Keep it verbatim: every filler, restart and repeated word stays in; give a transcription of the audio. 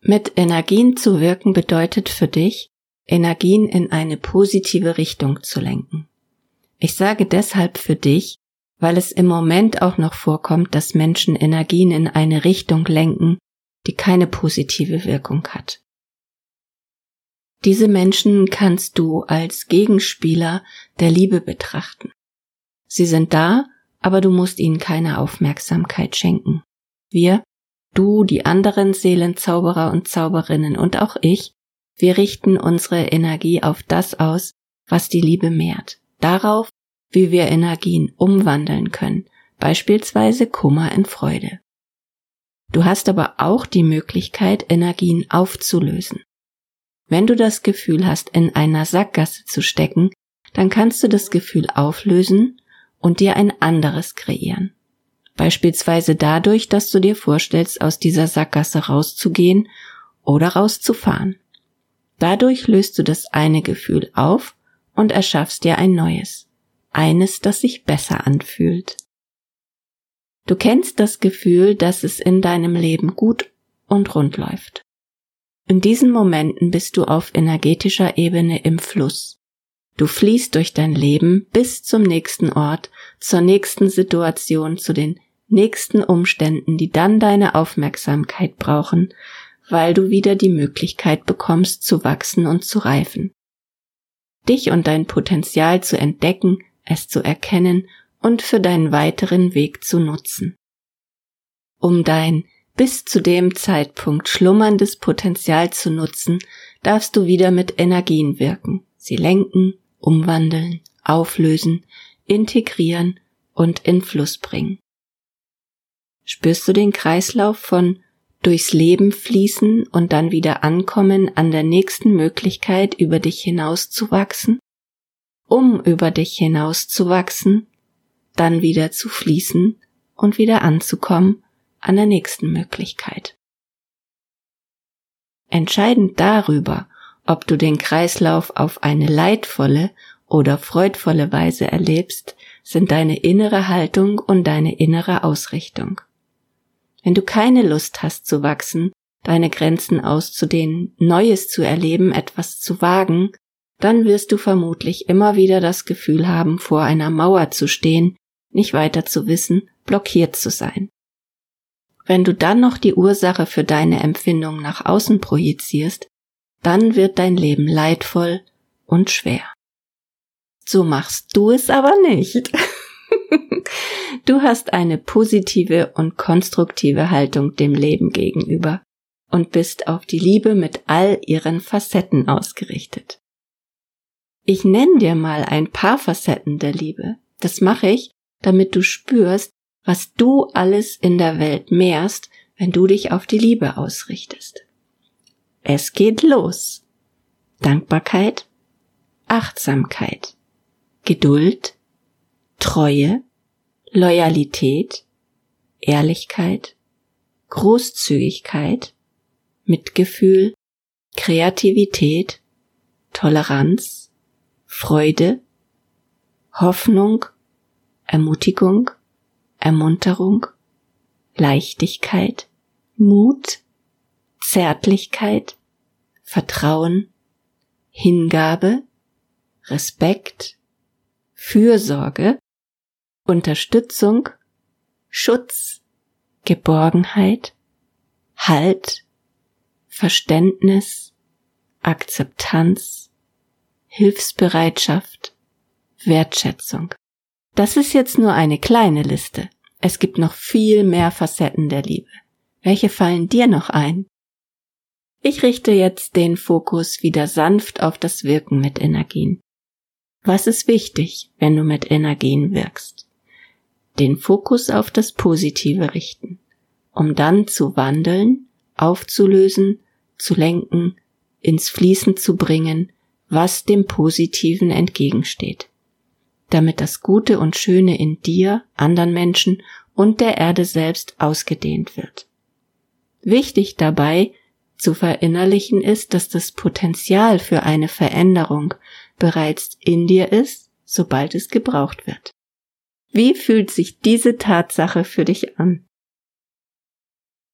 Mit Energien zu wirken bedeutet für dich, Energien in eine positive Richtung zu lenken. Ich sage deshalb für dich, weil es im Moment auch noch vorkommt, dass Menschen Energien in eine Richtung lenken, die keine positive Wirkung hat. Diese Menschen kannst du als Gegenspieler der Liebe betrachten. Sie sind da, aber du musst ihnen keine Aufmerksamkeit schenken. Wir, du, die anderen Seelenzauberer und Zauberinnen und auch ich, wir richten unsere Energie auf das aus, was die Liebe mehrt. Darauf, wie wir Energien umwandeln können, beispielsweise Kummer in Freude. Du hast aber auch die Möglichkeit, Energien aufzulösen. Wenn du das Gefühl hast, in einer Sackgasse zu stecken, dann kannst du das Gefühl auflösen und dir ein anderes kreieren. Beispielsweise dadurch, dass du dir vorstellst, aus dieser Sackgasse rauszugehen oder rauszufahren. Dadurch löst du das eine Gefühl auf und erschaffst dir ein neues. Eines, das sich besser anfühlt. Du kennst das Gefühl, dass es in deinem Leben gut und rund läuft. In diesen Momenten bist du auf energetischer Ebene im Fluss. Du fließt durch dein Leben bis zum nächsten Ort, zur nächsten Situation, zu den nächsten Umständen, die dann deine Aufmerksamkeit brauchen, weil du wieder die Möglichkeit bekommst, zu wachsen und zu reifen. Dich und dein Potenzial zu entdecken, es zu erkennen und für deinen weiteren Weg zu nutzen. Um dein bis zu dem Zeitpunkt schlummerndes Potenzial zu nutzen, darfst du wieder mit Energien wirken, sie lenken, umwandeln, auflösen, integrieren und in Fluss bringen. Spürst du den Kreislauf von durchs Leben fließen und dann wieder ankommen an der nächsten Möglichkeit, über dich hinaus zu wachsen? Um über dich hinaus zu wachsen, dann wieder zu fließen und wieder anzukommen an der nächsten Möglichkeit. Entscheidend darüber, ob du den Kreislauf auf eine leidvolle oder freudvolle Weise erlebst, sind deine innere Haltung und deine innere Ausrichtung. Wenn du keine Lust hast zu wachsen, deine Grenzen auszudehnen, Neues zu erleben, etwas zu wagen, dann wirst du vermutlich immer wieder das Gefühl haben, vor einer Mauer zu stehen, nicht weiter zu wissen, blockiert zu sein. Wenn du dann noch die Ursache für deine Empfindungen nach außen projizierst, dann wird dein Leben leidvoll und schwer. So machst du es aber nicht. Du hast eine positive und konstruktive Haltung dem Leben gegenüber und bist auf die Liebe mit all ihren Facetten ausgerichtet. Ich nenne dir mal ein paar Facetten der Liebe. Das mache ich, damit du spürst, was du alles in der Welt mehrst, wenn du dich auf die Liebe ausrichtest. Es geht los. Dankbarkeit, Achtsamkeit, Geduld, Treue, Loyalität, Ehrlichkeit, Großzügigkeit, Mitgefühl, Kreativität, Toleranz, Freude, Hoffnung, Ermutigung, Ermunterung, Leichtigkeit, Mut, Zärtlichkeit, Vertrauen, Hingabe, Respekt, Fürsorge, Unterstützung, Schutz, Geborgenheit, Halt, Verständnis, Akzeptanz, Hilfsbereitschaft, Wertschätzung. Das ist jetzt nur eine kleine Liste. Es gibt noch viel mehr Facetten der Liebe. Welche fallen dir noch ein? Ich richte jetzt den Fokus wieder sanft auf das Wirken mit Energien. Was ist wichtig, wenn du mit Energien wirkst? Den Fokus auf das Positive richten, um dann zu wandeln, aufzulösen, zu lenken, ins Fließen zu bringen, was dem Positiven entgegensteht, damit das Gute und Schöne in dir, anderen Menschen und der Erde selbst ausgedehnt wird. Wichtig dabei zu verinnerlichen ist, dass das Potenzial für eine Veränderung bereits in dir ist, sobald es gebraucht wird. Wie fühlt sich diese Tatsache für dich an?